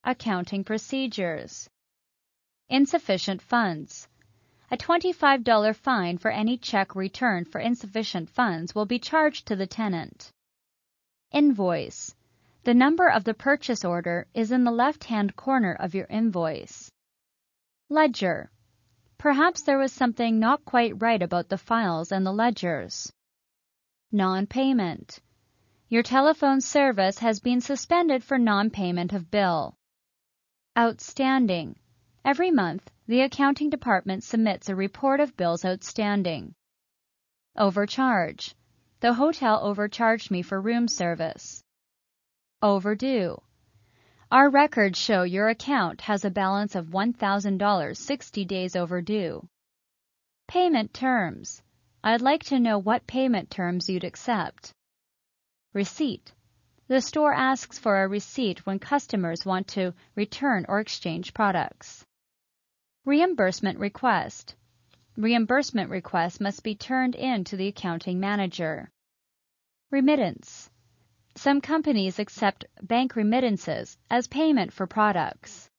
accounting procedures. Insufficient funds. A $25 fine for any check returned for insufficient funds will be charged to the tenant. Invoice. The number of the purchase order is in the left-hand corner of your invoice. Ledger. Perhaps there was something not quite right about the files and the ledgers. Non-payment. Your telephone service has been suspended for non-payment of bill. Outstanding. Every month, the accounting department submits a report of bills outstanding. Overcharge. The hotel overcharged me for room service. Overdue. Our records show your account has a balance of $1,000 60 days overdue. Payment terms. I'd like to know what payment terms you'd accept. Receipt. The store asks for a receipt when customers want to return or exchange products. Reimbursement request. Reimbursement request must be turned in to the accounting manager. Remittance. Some companies accept bank remittances as payment for products.